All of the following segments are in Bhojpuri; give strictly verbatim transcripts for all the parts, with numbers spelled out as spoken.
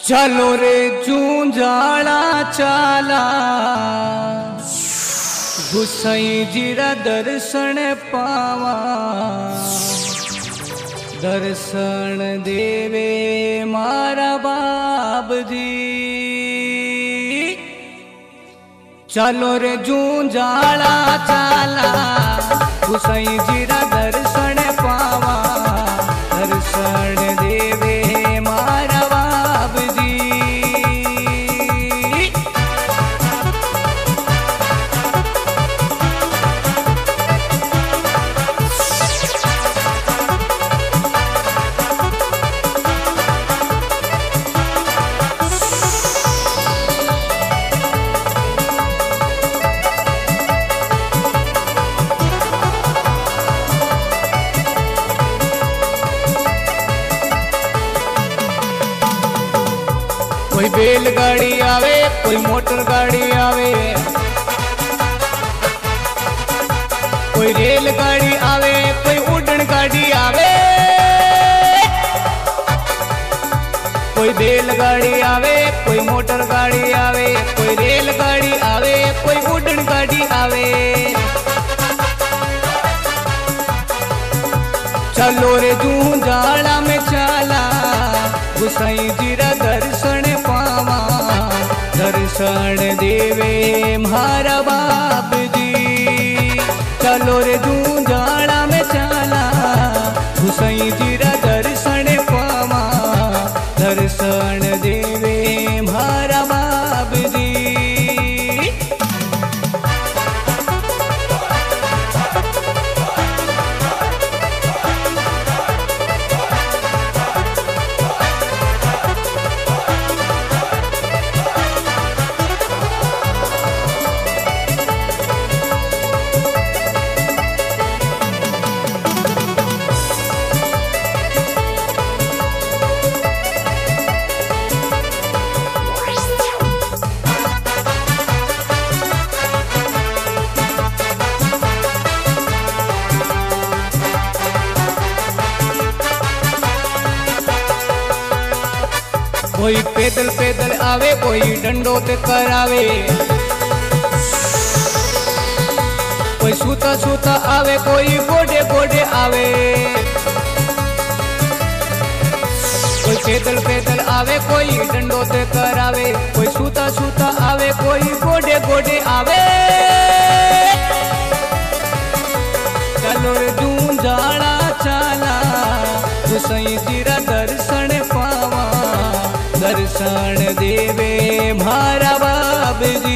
चलो रे जूंजाड़ा चाला गुसाई जीरा दर्शन पावा दर्शन देवे मारा बाप जी। चलो रे जूंजाड़ा चाला गुसाई जीरा दर्शन पावा दर्शन देवे मारा बाप जी। कोई बैलगाड़ी आवे कोई मोटर गाड़ी आवे कोई रेलगाड़ी आवे कोई उड़न गाड़ी आवे कोई बैलगाड़ी आवे कोई मोटर गाड़ी आवे कोई रेलगाड़ी आवे कोई उड़न गाड़ी आवे। चलो रे जूंजाड़ा में चाला गुसाई जीरा दर्शन पावा दर्शन देवे मारा बाप जी। चलो रे जूंजाड़ा में चाला गुसाई जीरा दर्शन पावा दर्शन देवे मारा बाप जी। कोई पैदल पैदल आवे कोई डंडो ते करावे कोई सूता सूता आवे कोई गोडे गोडे आवे। कोई पैदल पैदल आवे कोई डंडो ते करावे कोई सूता सूता आवे कोई गोडे गोडे आवे। चलो रे जूंजाड़ा चाला गुसाई जीरा दर्शन पावा दर्शन देवे मारा बाप जी।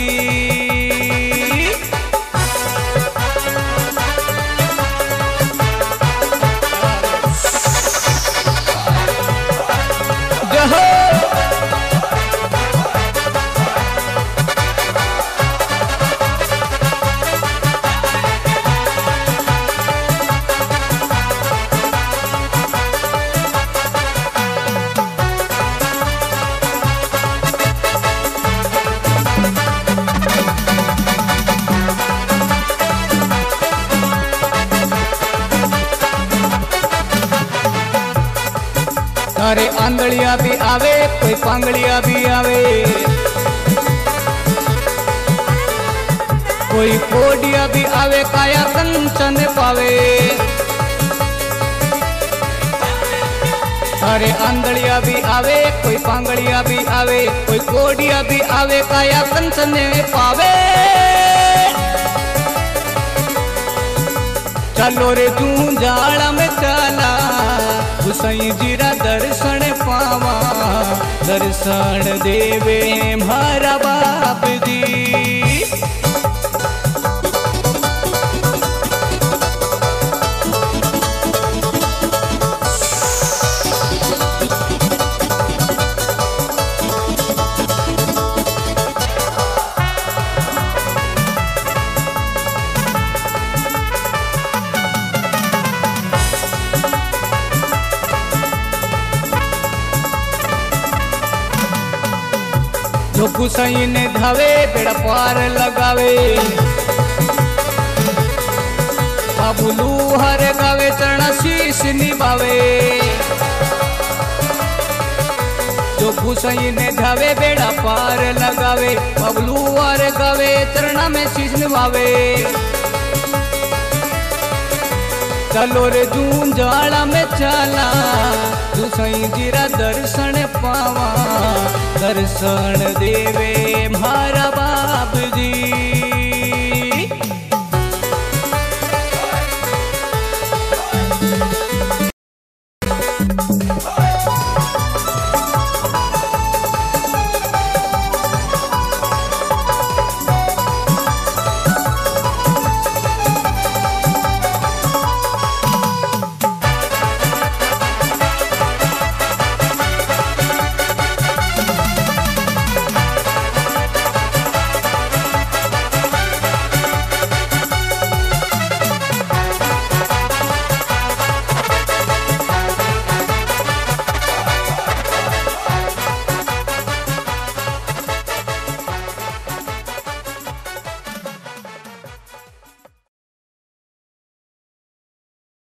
अरे आंधड़िया भी आवे कोई पांगड़िया भी आवे कोई कोडिया भी आवे काया कंचन पावे। अरे आंधड़िया भी आवे कोई पांगड़िया भी आवे कोई कोडिया भी आवे काया कंचन पावे। चलो रे जूंजाड़ा में चाला गुसाई जीरा दर्शन पावा दर्शन देवे मारा बाप जी। जो गुसाई ने धावे बेड़ा पार लगावे बाबुलू हर गावे चरण शीश निभावे। जो हुसैन ने जावे बेड़ा पार लगावे, बबलू और गावे चरणा में शीश निभावे। चलो रे जून जाड़ा में चला, हुसैन जीरा दर्शन पावा, दर्शन देवे मारा बाप जी।